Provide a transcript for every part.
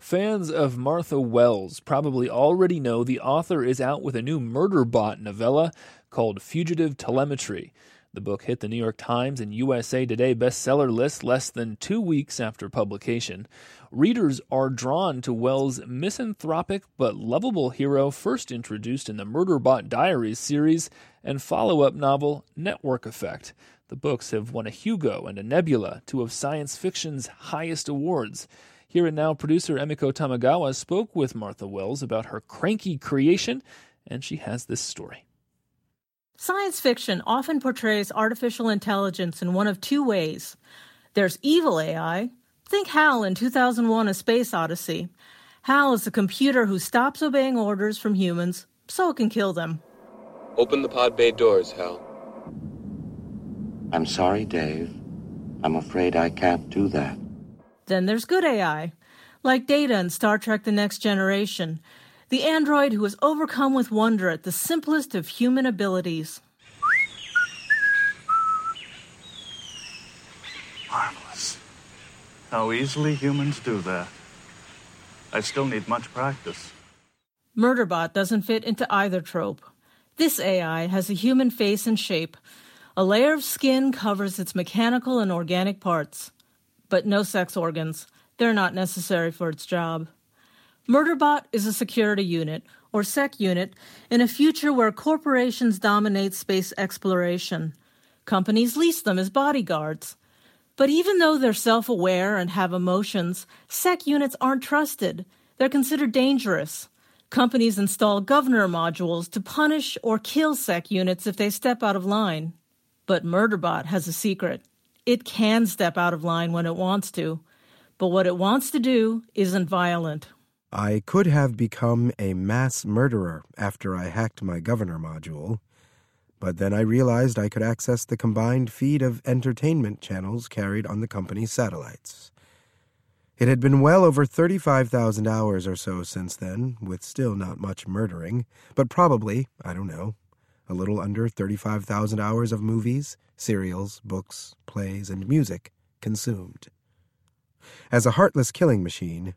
Fans of Martha Wells probably already know the author is out with a new Murderbot novella called Fugitive Telemetry. The book hit the New York Times and USA Today bestseller list less than 2 weeks after publication. Readers are drawn to Wells' misanthropic but lovable hero first introduced in the Murderbot Diaries series and follow-up novel Network Effect. The books have won a Hugo and a Nebula, two of science fiction's highest awards. Here and Now producer Emiko Tamagawa spoke with Martha Wells about her cranky creation, and she has this story. Science fiction often portrays artificial intelligence in one of two ways. There's evil AI. Think HAL in 2001: A Space Odyssey. HAL is a computer who stops obeying orders from humans so it can kill them. Open the pod bay doors, HAL. I'm sorry, Dave. I'm afraid I can't do that. Then there's good AI, like Data in Star Trek The Next Generation, the android who is overcome with wonder at the simplest of human abilities. Marvelous. How easily humans do that. I still need much practice. Murderbot doesn't fit into either trope. This AI has a human face and shape. A layer of skin covers its mechanical and organic parts. But no sex organs. They're not necessary for its job. Murderbot is a security unit, or SEC unit, in a future where corporations dominate space exploration. Companies lease them as bodyguards. But even though they're self-aware and have emotions, SEC units aren't trusted. They're considered dangerous. Companies install governor modules to punish or kill SEC units if they step out of line. But Murderbot has a secret. It can step out of line when it wants to, but what it wants to do isn't violent. I could have become a mass murderer after I hacked my governor module, but then I realized I could access the combined feed of entertainment channels carried on the company's satellites. It had been well over 35,000 hours or so since then, with still not much murdering, but probably, I don't know, a little under 35,000 hours of movies, serials, books, plays, and music consumed. As a heartless killing machine,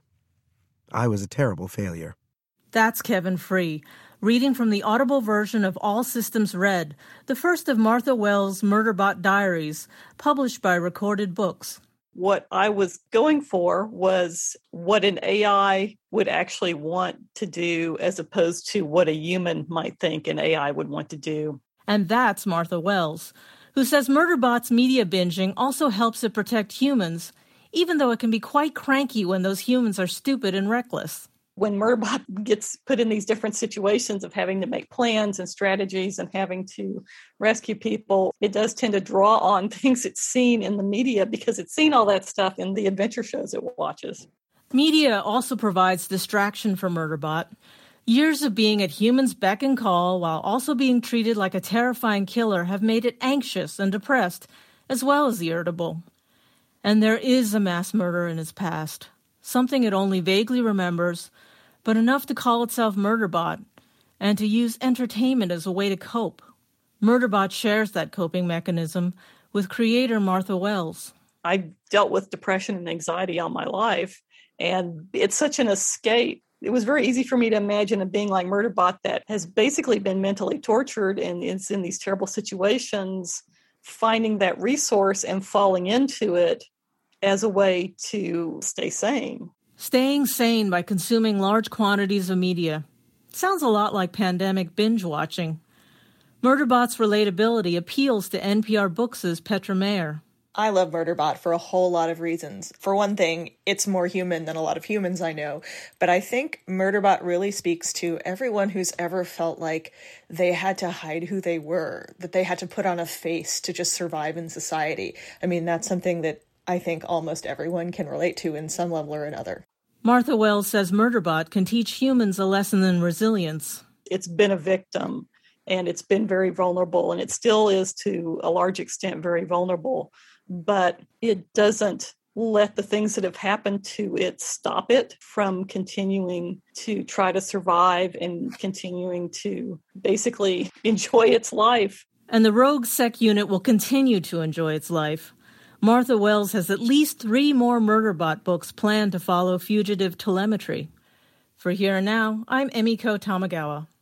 I was a terrible failure. That's Kevin Free, reading from the Audible version of All Systems Red, the first of Martha Wells' Murderbot Diaries, published by Recorded Books. What I was going for was what an AI would actually want to do as opposed to what a human might think an AI would want to do. And that's Martha Wells, who says Murderbot's media binging also helps it protect humans, even though it can be quite cranky when those humans are stupid and reckless. When Murderbot gets put in these different situations of having to make plans and strategies and having to rescue people, it does tend to draw on things it's seen in the media because it's seen all that stuff in the adventure shows it watches. Media also provides distraction for Murderbot. Years of being at humans' beck and call while also being treated like a terrifying killer have made it anxious and depressed, as well as irritable. And there is a mass murder in its past, something it only vaguely remembers, but enough to call itself Murderbot, and to use entertainment as a way to cope. Murderbot shares that coping mechanism with creator Martha Wells. I dealt with depression and anxiety all my life, and it's such an escape. It was very easy for me to imagine a being like Murderbot that has basically been mentally tortured and is in these terrible situations, finding that resource and falling into it as a way to stay sane. Staying sane by consuming large quantities of media. Sounds a lot like pandemic binge watching. Murderbot's relatability appeals to NPR Books' Petra Mayer. I love Murderbot for a whole lot of reasons. For one thing, it's more human than a lot of humans I know. But I think Murderbot really speaks to everyone who's ever felt like they had to hide who they were, that they had to put on a face to just survive in society. I mean, that's something that I think almost everyone can relate to in some level or another. Martha Wells says Murderbot can teach humans a lesson in resilience. It's been a victim, and it's been very vulnerable, and it still is to a large extent very vulnerable. But it doesn't let the things that have happened to it stop it from continuing to try to survive and continuing to basically enjoy its life. And the rogue SEC unit will continue to enjoy its life. Martha Wells has at least 3 more Murderbot books planned to follow Fugitive Telemetry. For Here and Now, I'm Emiko Tamagawa.